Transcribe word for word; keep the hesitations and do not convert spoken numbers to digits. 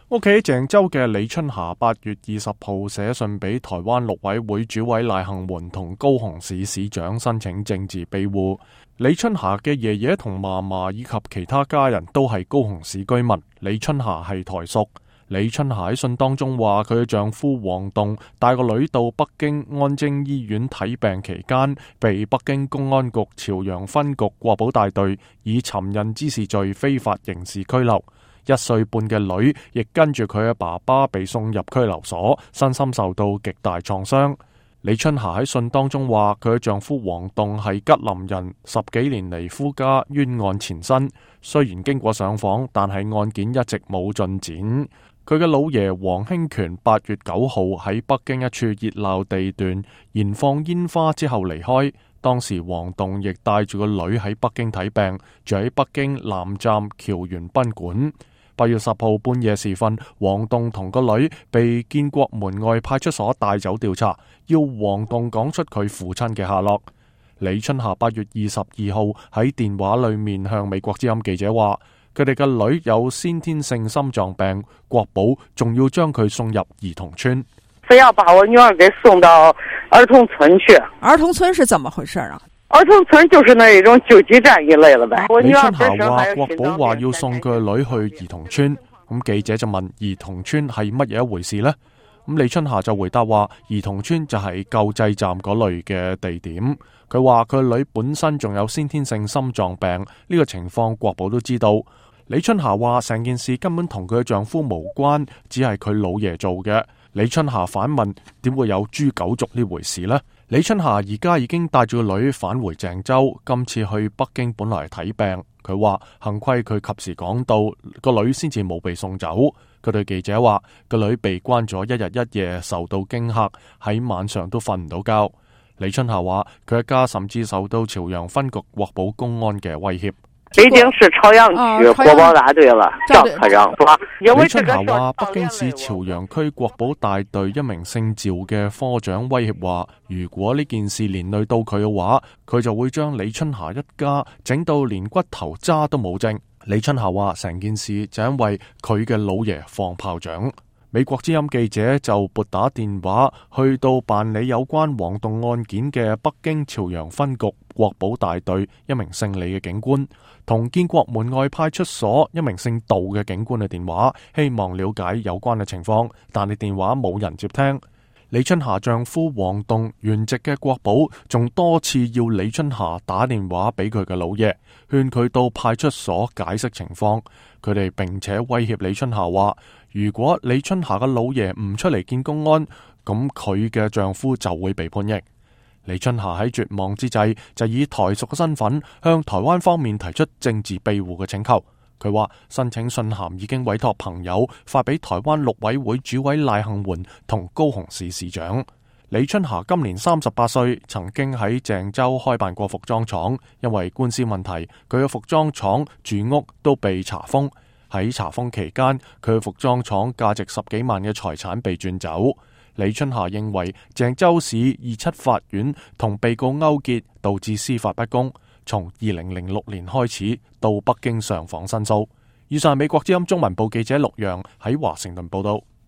屋企喺鄭州嘅李春霞八月二十號寫信俾台灣陸委會主委賴幸媛同高雄市市長申請政治庇護。李春霞嘅爺爺同嫲嫲以及其他家人都係高雄市居民，李春霞係台屬。李春霞喺信當中話，佢嘅丈夫黃棟帶個女到北京安貞醫院睇病期間，被北京公安局朝陽分局國保大隊以尋釁滋事罪非法刑事拘留。一歲半嘅女亦跟住佢嘅爸爸被送入拘留所，身心受到極大創傷。李春霞喺信當中話，佢嘅丈夫黃棟係吉林人，十幾年嚟夫家冤案纏身，雖然經過上訪，但係案件一直冇進展。佢嘅老爺黃興權八月九號喺北京一處熱鬧地段燃放煙花之後離開，當時黃棟亦帶住個女喺北京睇病，住喺北京南站僑園賓館。八月十號半夜時分，黃棟同個女被建國門外派出所帶走調查，要黃棟講出佢父親嘅下落。李春霞八月二十二號喺電話裏面向美國之音記者話，佢哋嘅女有先天性心臟病，國保仲要將佢送入兒童村， 非要把我女兒給送到兒童村去。 兒童村是怎麼回事啊？ 兒童村就是那一種救濟站一類了唄。 李春霞話國保話要送佢女去兒童村，咁記者就問兒童村係乜嘢一回事呢？咁李春霞就回答話，兒童村就係救濟站嗰類嘅地點。佢話佢女本身仲有先天性心臟病，呢個情況國保都知道。李春霞話成件事根本同佢嘅丈夫無關，只係佢老爺做嘅。李春霞反問，點會有誅九族呢回事呢？李春霞而家已經帶住個女返回鄭州，今次去北京本來睇病。佢話幸虧佢及時講到，個女先至冇被送走。佢對記者話，個女被關咗一日一夜，受到驚嚇，喺晚上都瞓唔到覺。李春霞話佢一家甚至受到朝陽分局國保公安嘅威脅。 北京市朝陽區國保大隊了，張科長說， 李春霞話北京市朝陽區國保大隊一名姓趙嘅科長威脅話，如果呢件事連累到佢嘅話，佢就會將李春霞一家整到連骨頭渣都冇剩。李春霞話成件事就因為佢嘅老爺放炮仗。美國之音記者就撥打電話去到辦理有關黃棟案件嘅北京朝陽分局國保大隊一名姓李嘅警官，同建國門外派出所一名姓杜嘅警官嘅電話，希望了解有關嘅情況，但係電話冇人接聽。李春霞丈夫黃棟原籍嘅國保仲多次要李春霞打電話俾佢嘅老爺，勸佢到派出所解釋情況。佢哋並且威脅李春霞話，如果李春霞嘅老爺唔出嚟見公安，咁佢嘅丈夫就會被判刑。李春霞喺絕望之際，就以台屬嘅身份向台灣方面提出政治庇護嘅請求。佢話申請信函已經委託朋友發俾台灣陸委會主委賴幸媛同高雄市市長。李春霞今年三十八歲，曾經喺鄭州開辦過服裝廠，因為官司問題，佢嘅服裝廠住屋都被查封。喺查封期間，佢嘅服裝廠價值十幾萬嘅財產被轉走。李春霞認為鄭州市二七法院同被告勾結，導致司法不公，從二零零六年開始到北京上訪申訴。以上係美國之音中文部記者陸陽喺華盛頓報道。